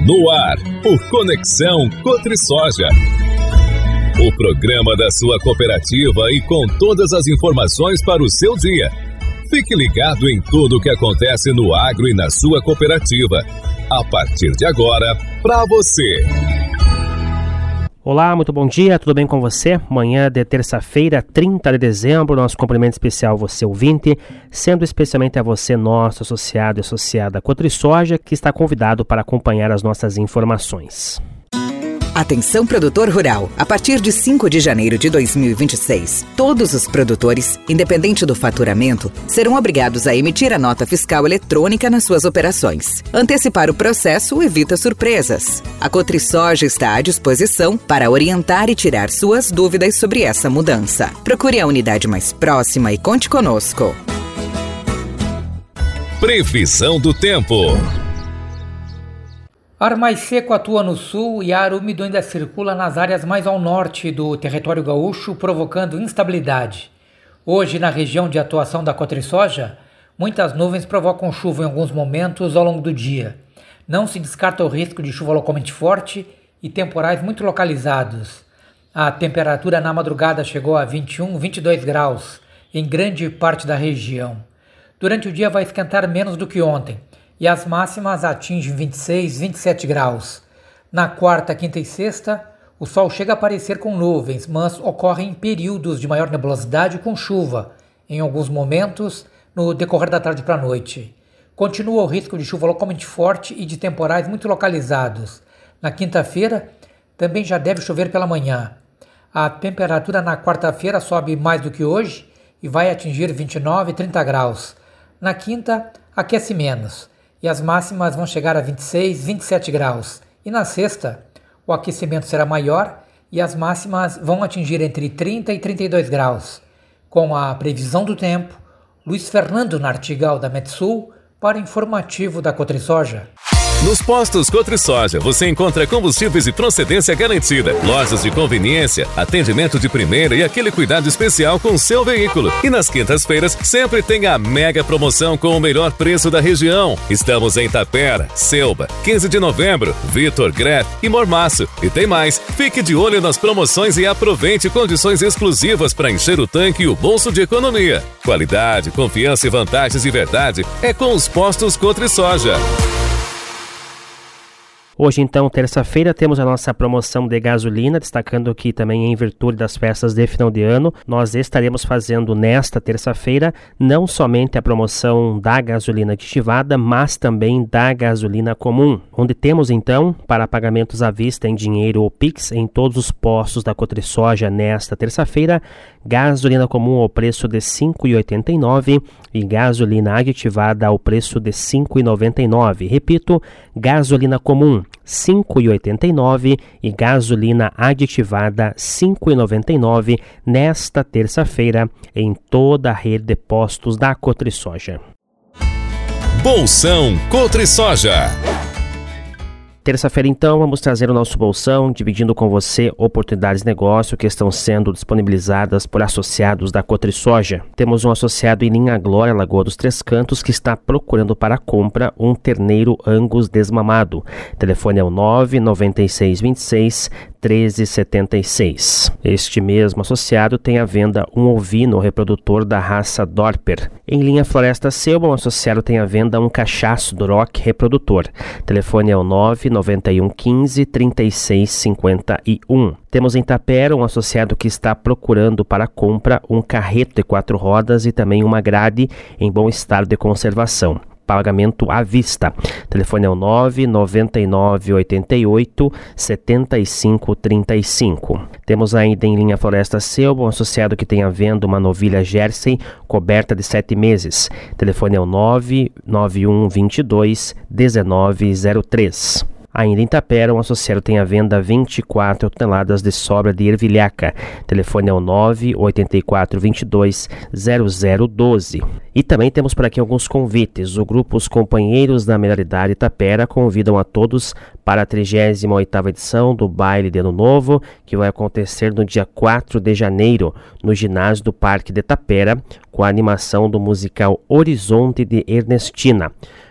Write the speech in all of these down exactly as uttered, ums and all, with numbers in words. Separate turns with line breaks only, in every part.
No ar, o Conexão Cotrisoja. O programa da sua cooperativa e com todas as informações para o seu dia. Fique ligado em tudo o que acontece no agro e na sua cooperativa. A partir de agora, para você.
Olá, muito bom dia, tudo bem com você? Manhã de terça-feira, trinta de dezembro, nosso cumprimento especial a você ouvinte, sendo especialmente a você, nosso associado e associada Cotrisoja, que está convidado para acompanhar as nossas informações.
Atenção produtor rural, a partir de cinco de janeiro de dois mil e vinte e seis, todos os produtores, independente do faturamento, serão obrigados a emitir a nota fiscal eletrônica nas suas operações. Antecipar o processo evita surpresas. A Cotrisoja está à disposição para orientar e tirar suas dúvidas sobre essa mudança. Procure a unidade mais próxima e conte conosco.
Previsão do tempo.
Ar mais seco atua no sul e ar úmido ainda circula nas áreas mais ao norte do território gaúcho, provocando instabilidade. Hoje, na região de atuação da Cotrisoja, muitas nuvens provocam chuva em alguns momentos ao longo do dia. Não se descarta o risco de chuva localmente forte e temporais muito localizados. A temperatura na madrugada chegou a vinte e um, vinte e dois graus em grande parte da região. Durante o dia vai esquentar menos do que ontem, e as máximas atingem vinte e seis, vinte e sete graus. Na quarta, quinta e sexta, o sol chega a aparecer com nuvens, mas ocorrem períodos de maior nebulosidade com chuva, em alguns momentos, no decorrer da tarde para a noite. Continua o risco de chuva localmente forte e de temporais muito localizados. Na quinta-feira, também já deve chover pela manhã. A temperatura na quarta-feira sobe mais do que hoje e vai atingir vinte e nove, trinta graus. Na quinta, aquece menos. E as máximas vão chegar a vinte e seis, vinte e sete graus. E na sexta, o aquecimento será maior e as máximas vão atingir entre trinta e trinta e dois graus. Com a previsão do tempo, Luiz Fernando Nartigal da Metsul para o informativo da Cotrisoja.
Nos postos Cotrisoja você encontra combustíveis e procedência garantida, lojas de conveniência, atendimento de primeira e aquele cuidado especial com o seu veículo. E nas quintas-feiras sempre tem a mega promoção com o melhor preço da região. Estamos em Tapera, Selba, quinze de novembro, Vitor, Greff e Mormaço. E tem mais, fique de olho nas promoções e aproveite condições exclusivas para encher o tanque e o bolso de economia. Qualidade, confiança e vantagens de verdade é com os postos Cotrisoja.
Hoje, então, terça-feira, temos a nossa promoção de gasolina, destacando que também em virtude das festas de final de ano, nós estaremos fazendo nesta terça-feira não somente a promoção da gasolina aditivada, mas também da gasolina comum, onde temos, então, para pagamentos à vista em dinheiro ou Pix em todos os postos da Cotrisoja nesta terça-feira, gasolina comum ao preço de cinco reais e oitenta e nove centavos e gasolina aditivada ao preço de cinco reais e noventa e nove centavos. Repito, gasolina comum cinco reais e oitenta e nove centavos e gasolina aditivada cinco reais e noventa e nove centavos nesta terça-feira em toda a rede de postos da Cotrisoja.
Bolsão Cotrisoja.
Terça-feira, então, vamos trazer o nosso bolsão, dividindo com você oportunidades de negócio que estão sendo disponibilizadas por associados da Cotrisoja. Temos um associado em Linha Glória, Lagoa dos Três Cantos, que está procurando para compra um terneiro Angus desmamado. O telefone é o nove nove seis dois seis, treze setenta e seis. Este mesmo associado tem à venda um ovino reprodutor da raça Dorper. Em Linha Floresta Selba, um associado tem à venda um cachaço Duroc reprodutor. O telefone é o nove nove um quinze, trinta e seis cinquenta e um. Temos em Tapera um associado que está procurando para compra um carreto de quatro rodas e também uma grade em bom estado de conservação. Pagamento à vista. O telefone é o nove nove nove oito oito, sete cinco três cinco. Temos ainda em Linha Floresta Selba um associado que tem à venda uma novilha Jersey coberta de sete meses. O telefone é o nove nove um dois dois, um nove zero três. Ainda em Tapera, um associado tem à venda vinte e quatro toneladas de sobra de ervilhaca. O telefone é o nove oito quatro dois dois, zero zero um dois. E também temos por aqui alguns convites. O grupo Os Companheiros da Melhor Idade Tapera convidam a todos para a trigésima oitava edição do Baile de Ano Novo, que vai acontecer no dia quatro de janeiro, no ginásio do Parque de Tapera, com a animação do musical Horizonte de Ernestina.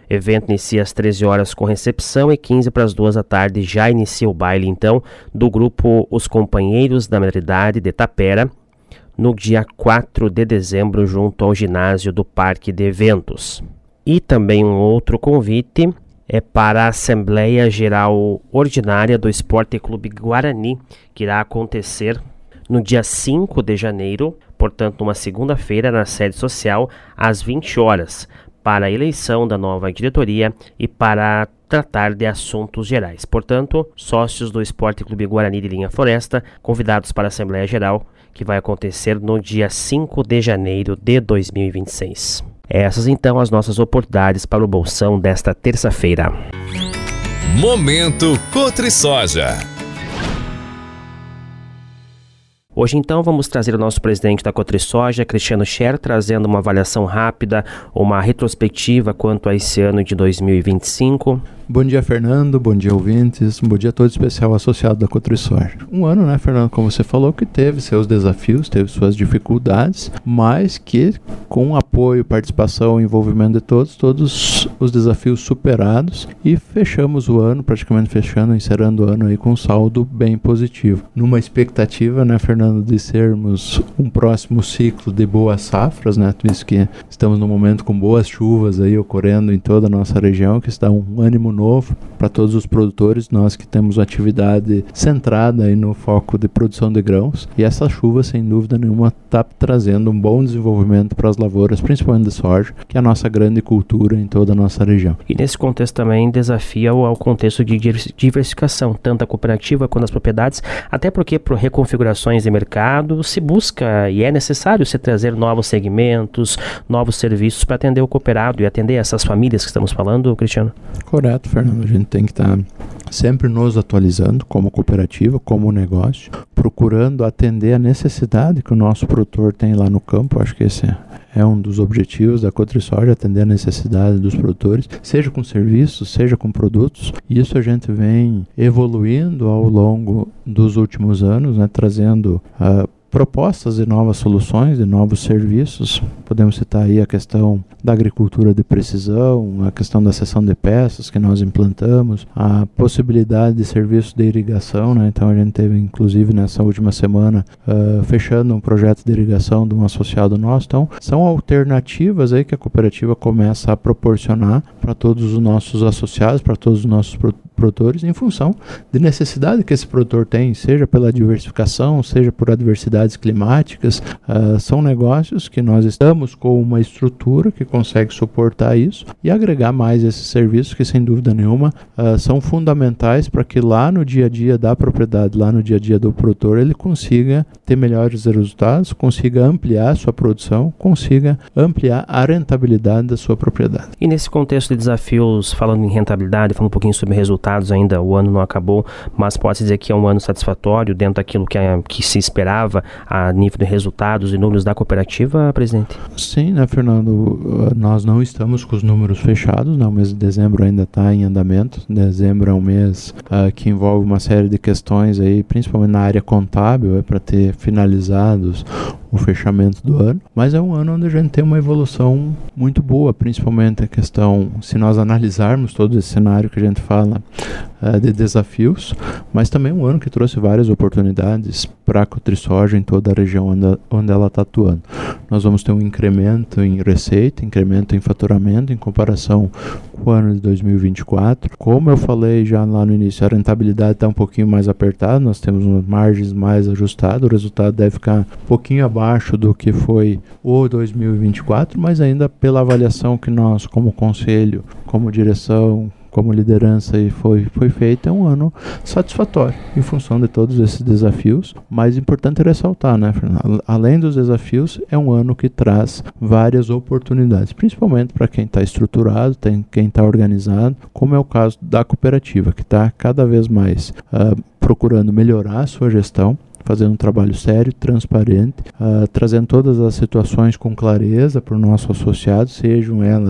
evento inicia às treze horas com recepção e quinze para as duas da tarde já inicia o baile, então, do grupo Os Companheiros da Maioridade de Tapera, no dia quatro de dezembro, junto ao ginásio do Parque de Eventos. E também um outro convite é para a Assembleia Geral Ordinária do Esporte Clube Guarani, que irá acontecer no dia cinco de janeiro, portanto, uma segunda-feira, na sede social, às vinte horas, para a eleição da nova diretoria e para tratar de assuntos gerais. Portanto, sócios do Esporte Clube Guarani de Linha Floresta, convidados para a Assembleia Geral, que vai acontecer no dia cinco de janeiro de dois mil e vinte e seis. Essas, então, as nossas oportunidades para o Bolsão desta terça-feira.
Momento Cotrisoja.
Hoje, então, vamos trazer o nosso presidente da Cotrisoja, Cristiano Scher, trazendo uma avaliação rápida, uma retrospectiva quanto a esse ano de dois mil e vinte e cinco.
Bom dia, Fernando. Bom dia, ouvintes. Um bom dia todo especial associado da Cotrisoja. Um ano, né, Fernando, como você falou, que teve seus desafios, teve suas dificuldades, mas que com apoio, participação e envolvimento de todos, todos os desafios superados, e fechamos o ano, praticamente fechando, encerrando o ano aí com um saldo bem positivo. Numa expectativa, né, Fernando, de sermos um próximo ciclo de boas safras, né, visto que estamos num momento com boas chuvas aí ocorrendo em toda a nossa região, que está um ânimo novo para todos os produtores, nós que temos atividade centrada aí no foco de produção de grãos, e essa chuva, sem dúvida nenhuma, está trazendo um bom desenvolvimento para as lavouras, principalmente de soja, que é a nossa grande cultura em toda a nossa região.
E nesse contexto também desafia ao contexto de diversificação, tanto a cooperativa quanto as propriedades, até porque por reconfigurações de mercado se busca e é necessário se trazer novos segmentos, novos serviços para atender o cooperado e atender essas famílias que estamos falando, Cristiano?
Correto, Fernando. A gente tem que estar sempre nos atualizando como cooperativa, como negócio, procurando atender a necessidade que o nosso produtor tem lá no campo. Acho que esse é um dos objetivos da Cotrisoja, atender a necessidade dos produtores, seja com serviços, seja com produtos. E isso a gente vem evoluindo ao longo dos últimos anos, né, trazendo uh, propostas de novas soluções, de novos serviços. Podemos citar aí a questão da agricultura de precisão, a questão da seção de peças que nós implantamos, a possibilidade de serviços de irrigação, né? Então a gente teve, inclusive, nessa última semana, uh, fechando um projeto de irrigação de um associado nosso. Então, são alternativas aí que a cooperativa começa a proporcionar para todos os nossos associados, para todos os nossos produtores, produtores em função de necessidade que esse produtor tem, seja pela diversificação, seja por adversidades climáticas. Uh, são negócios que nós estamos com uma estrutura que consegue suportar isso e agregar mais esses serviços que, sem dúvida nenhuma, uh, são fundamentais para que lá no dia a dia da propriedade, lá no dia a dia do produtor, ele consiga ter melhores resultados, consiga ampliar a sua produção, consiga ampliar a rentabilidade da sua propriedade.
E nesse contexto de desafios, falando em rentabilidade, falando um pouquinho sobre resultados, ainda o ano não acabou, mas pode dizer que é um ano satisfatório dentro daquilo que, é, que se esperava a nível de resultados e números da cooperativa, presidente?
Sim, né, Fernando? Nós não estamos com os números fechados, né? O mês de dezembro ainda está em andamento. Dezembro é um mês uh, que envolve uma série de questões aí, principalmente na área contábil, é para ter finalizados o fechamento do ano, mas é um ano onde a gente tem uma evolução muito boa, principalmente a questão, se nós analisarmos todo esse cenário que a gente fala uh, de desafios, mas também um ano que trouxe várias oportunidades para a Cotrisoja em toda a região onde, onde ela está atuando. Nós vamos ter um incremento em receita, incremento em faturamento em comparação com o ano de dois mil e vinte e quatro. Como eu falei já lá no início, a rentabilidade está um pouquinho mais apertada, nós temos umas margens mais ajustadas, o resultado deve ficar um pouquinho abaixo do que foi o dois mil e vinte e quatro, mas ainda pela avaliação que nós, como conselho, como direção, como liderança aí foi, foi feita, é um ano satisfatório em função de todos esses desafios. Mais importante é ressaltar, né, Fernando? Além dos desafios, é um ano que traz várias oportunidades, principalmente para quem está estruturado, tem, quem está organizado, como é o caso da cooperativa, que está cada vez mais uh, procurando melhorar a sua gestão, fazendo um trabalho sério, transparente, uh, trazendo todas as situações com clareza para o nosso associado, sejam elas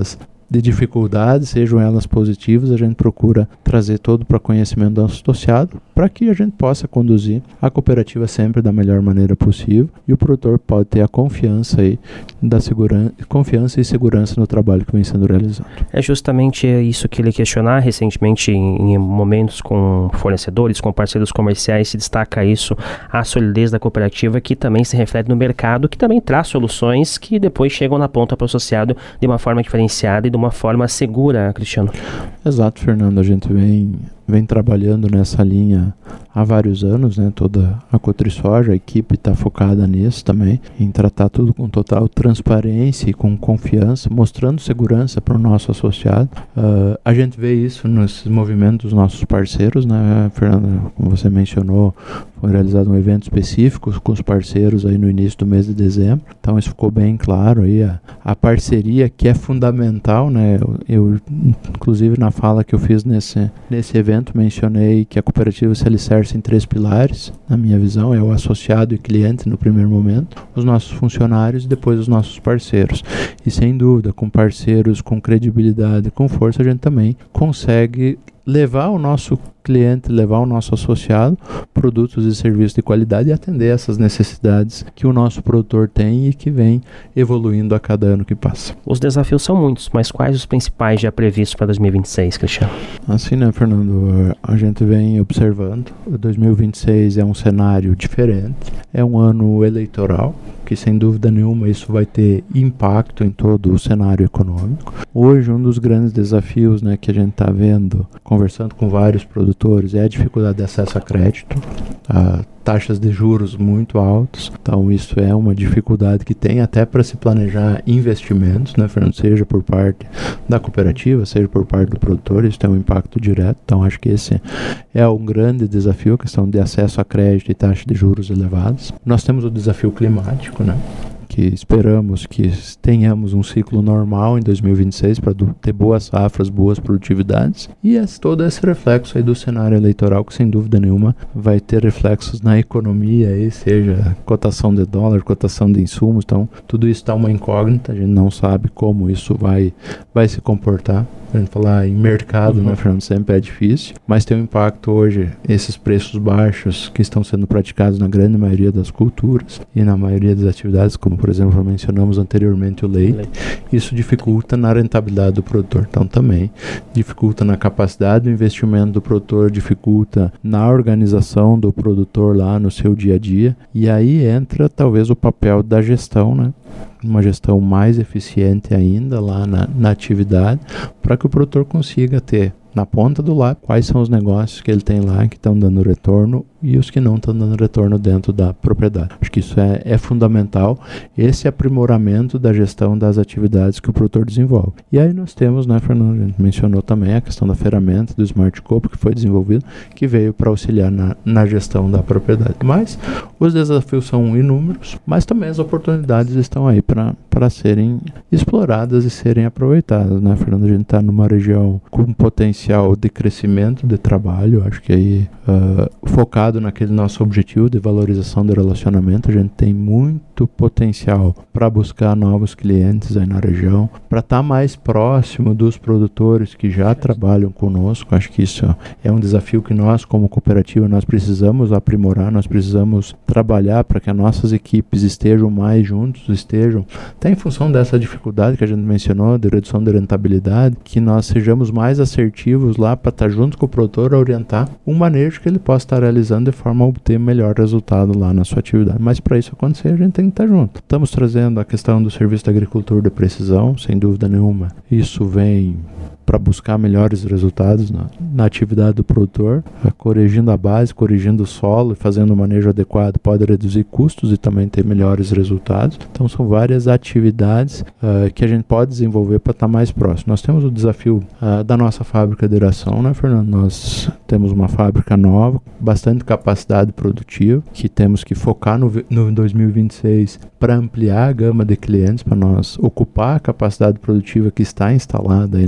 de dificuldades, sejam elas positivas, a gente procura trazer todo para conhecimento do nosso associado, para que a gente possa conduzir a cooperativa sempre da melhor maneira possível e o produtor pode ter a confiança aí da segurança, confiança e segurança no trabalho que vem sendo realizado.
É justamente isso que ele questionar recentemente em, em momentos com fornecedores, com parceiros comerciais, se destaca isso, a solidez da cooperativa, que também se reflete no mercado, que também traz soluções que depois chegam na ponta para o associado de uma forma diferenciada e de uma forma segura, Cristiano.
Exato, Fernando, a gente vem vem trabalhando nessa linha há vários anos, né? Toda a Cotrisoja, a equipe está focada nisso também, em tratar tudo com total transparência e com confiança, mostrando segurança para o nosso associado. Uh, a gente vê isso nos movimentos dos nossos parceiros, né, Fernando? Como você mencionou, foi realizado um evento específico com os parceiros aí no início do mês de dezembro, então isso ficou bem claro aí, a, a parceria que é fundamental, né? Eu, eu, inclusive na fala que eu fiz nesse, nesse evento, mencionei que a cooperativa se alicerça em três pilares, na minha visão, é o associado e cliente no primeiro momento, os nossos funcionários e depois os nossos parceiros. E sem dúvida, com parceiros, com credibilidade, com força, a gente também consegue levar o nosso cliente, levar o nosso associado produtos e serviços de qualidade e atender essas necessidades que o nosso produtor tem e que vem evoluindo a cada ano que passa.
Os desafios são muitos, mas quais os principais já previstos para dois mil e vinte e seis, Cristiano?
Assim, né, Fernando? A gente vem observando. dois mil e vinte e seis é um cenário diferente, é um ano eleitoral, que sem dúvida nenhuma isso vai ter impacto em todo o cenário econômico. Hoje, um dos grandes desafios, né, que a gente está vendo, conversando com vários produtores, é a dificuldade de acesso a crédito, a taxas de juros muito altas, então isso é uma dificuldade que tem até para se planejar investimentos, né, Fernando? Seja por parte da cooperativa, seja por parte do produtor, isso tem um impacto direto, então acho que esse é um grande desafio, a questão de acesso a crédito e taxa de juros elevadas. Nós temos o desafio climático, né? Que esperamos que tenhamos um ciclo normal em dois mil e vinte e seis para ter boas safras, boas produtividades e esse, todo esse reflexo aí do cenário eleitoral que sem dúvida nenhuma vai ter reflexos na economia, aí, seja cotação de dólar, cotação de insumos, então tudo isso está uma incógnita, a gente não sabe como isso vai, vai se comportar. A gente falar em mercado, uhum. né, Fernando, sempre é difícil, mas tem um impacto hoje, esses preços baixos que estão sendo praticados na grande maioria das culturas e na maioria das atividades, como por exemplo mencionamos anteriormente o leite, leite. Isso dificulta na rentabilidade do produtor, então também dificulta na capacidade do investimento do produtor, dificulta na organização do produtor lá no seu dia a dia, e aí entra talvez o papel da gestão, né? Uma gestão mais eficiente ainda lá na, na atividade, para que o produtor consiga ter na ponta do lápis quais são os negócios que ele tem lá que estão dando retorno e os que não estão dando retorno dentro da propriedade. Acho que isso é, é fundamental, esse aprimoramento da gestão das atividades que o produtor desenvolve. E aí nós temos, né, Fernando, a gente mencionou também a questão da ferramenta do Smart Coop que foi desenvolvido, que veio para auxiliar na, na gestão da propriedade. Mas os desafios são inúmeros, mas também as oportunidades estão aí para serem exploradas e serem aproveitadas, né, Fernando? A gente está numa região com potencial de crescimento de trabalho, acho que aí uh, focado naquele nosso objetivo de valorização do relacionamento, a gente tem muito potencial para buscar novos clientes aí na região, para estar tá mais próximo dos produtores que já trabalham conosco. Acho que isso é um desafio que nós como cooperativa nós precisamos aprimorar, nós precisamos trabalhar para que as nossas equipes estejam mais juntos, estejam, até em função dessa dificuldade que a gente mencionou, de redução de rentabilidade, que nós sejamos mais assertivos lá para estar junto com o produtor a orientar um manejo que ele possa estar realizando de forma a obter melhor resultado lá na sua atividade. Mas para isso acontecer, a gente tem que estar junto. Estamos trazendo a questão do serviço da agricultura de precisão, sem dúvida nenhuma. Isso vem para buscar melhores resultados na, na atividade do produtor, corrigindo a base, corrigindo o solo e fazendo o manejo adequado pode reduzir custos e também ter melhores resultados. Então são várias atividades uh, que a gente pode desenvolver para estar mais próximo. Nós temos o desafio uh, da nossa fábrica de iração, né, Fernando? Nós temos uma fábrica nova, bastante capacidade produtiva, que temos que focar no, no dois mil e vinte e seis para ampliar a gama de clientes, para nós ocupar a capacidade produtiva que está instalada aí na fábrica.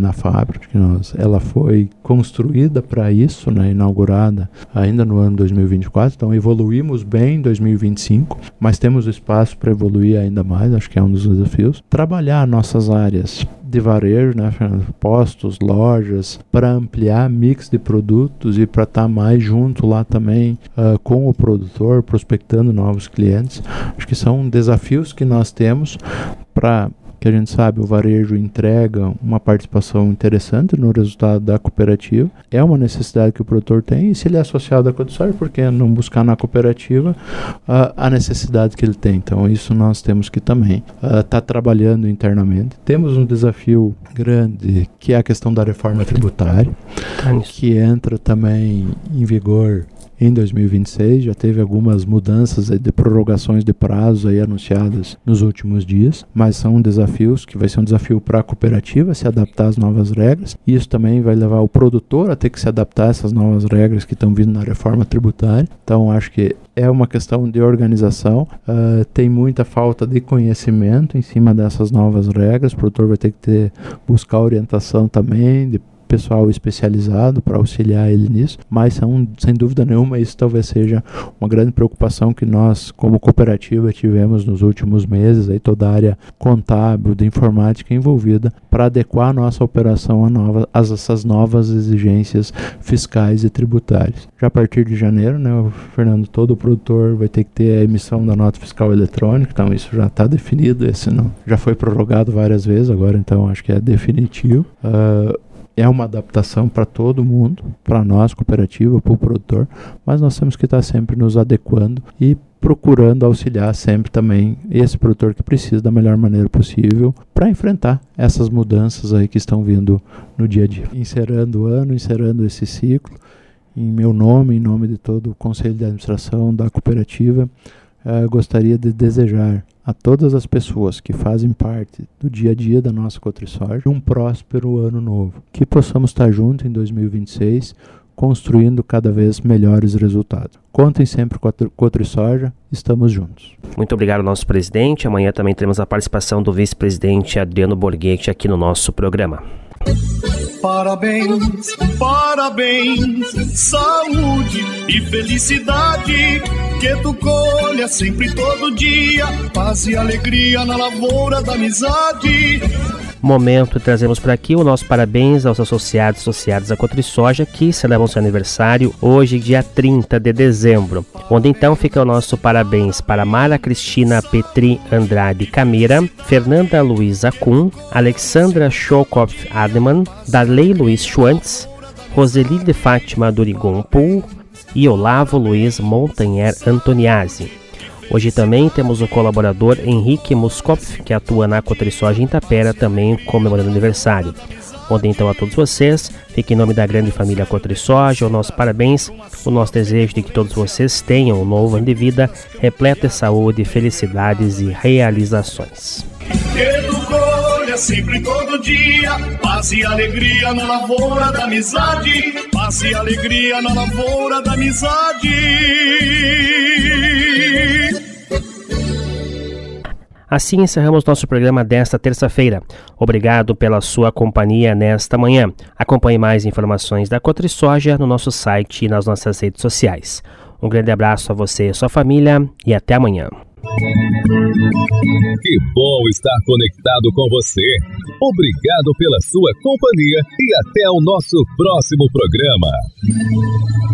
porque nós, ela foi construída para isso, né, inaugurada ainda no ano dois mil e vinte e quatro, então evoluímos bem em dois mil e vinte e cinco, mas temos espaço para evoluir ainda mais, acho que é um dos desafios. Trabalhar nossas áreas de varejo, né, postos, lojas, para ampliar mix de produtos e para estar tá mais junto lá também uh, com o produtor, prospectando novos clientes. Acho que são desafios que nós temos para que a gente sabe, o varejo entrega uma participação interessante no resultado da cooperativa. É uma necessidade que o produtor tem, e se ele é associado à Cotrisoja, por que não buscar na cooperativa uh, a necessidade que ele tem? Então, isso nós temos que também estar uh, tá trabalhando internamente. Temos um desafio grande, que é a questão da reforma tributária, que entra também em vigor em dois mil e vinte e seis, já teve algumas mudanças de prorrogações de prazos aí anunciadas nos últimos dias, mas são desafios que vai ser um desafio para a cooperativa se adaptar às novas regras. Isso também vai levar o produtor a ter que se adaptar a essas novas regras que estão vindo na reforma tributária. Então, acho que é uma questão de organização, uh, tem muita falta de conhecimento em cima dessas novas regras. O produtor vai ter que ter, buscar orientação também de pessoal especializado para auxiliar ele nisso, mas são, sem dúvida nenhuma, isso talvez seja uma grande preocupação que nós, como cooperativa, tivemos nos últimos meses, aí toda a área contábil, de informática envolvida, para adequar a nossa operação a, nova, a essas novas exigências fiscais e tributárias. Já a partir de janeiro, né, o Fernando, todo produtor vai ter que ter a emissão da nota fiscal eletrônica, então isso já está definido, esse não, já foi prorrogado várias vezes, agora então acho que é definitivo. Uh, É uma adaptação para todo mundo, para nós, cooperativa, para o produtor, mas nós temos que estar sempre nos adequando e procurando auxiliar sempre também esse produtor que precisa da melhor maneira possível para enfrentar essas mudanças aí que estão vindo no dia a dia. Encerrando o ano, encerrando esse ciclo, em meu nome, em nome de todo o Conselho de Administração da cooperativa, eh, gostaria de desejar a todas as pessoas que fazem parte do dia a dia da nossa Cotrisoja um próspero ano novo. Que possamos estar juntos em dois mil e vinte e seis, construindo cada vez melhores resultados. Contem sempre com a Cotrisoja, estamos juntos.
Muito obrigado ao nosso presidente. Amanhã também teremos a participação do vice-presidente Adriano Borghetti aqui no nosso programa.
Parabéns, parabéns, saúde e felicidade, que tu colha sempre todo dia, paz e alegria na lavoura da amizade.
Momento, trazemos por aqui o nosso parabéns aos associados e associadas da Cotrisoja que celebram seu aniversário hoje, dia trinta de dezembro, onde então fica o nosso parabéns para Mara Cristina Petri Andrade Camira, Fernanda Luiza Kuhn, Alexandra Schokopf Ademan, Darley Luiz Schwantz, Roseli de Fátima Durigon Pool e Olavo Luiz Montanher Antoniazzi. Hoje também temos o colaborador Henrique Muskopf, que atua na Cotrisoja em Itapera, também comemorando aniversário. Onde então a todos vocês, fica em nome da grande família Cotrisoja, o nosso parabéns, o nosso desejo de que todos vocês tenham um novo ano de vida, repleto de saúde, felicidades e realizações.
Que tu colha sempre todo dia, paz e alegria na lavoura da amizade, paz e alegria na lavoura da amizade.
Assim encerramos nosso programa desta terça-feira. Obrigado pela sua companhia nesta manhã. Acompanhe mais informações da Cotrisoja no nosso site e nas nossas redes sociais. Um grande abraço a você e a sua família e até amanhã.
Que bom estar conectado com você. Obrigado pela sua companhia e até o nosso próximo programa.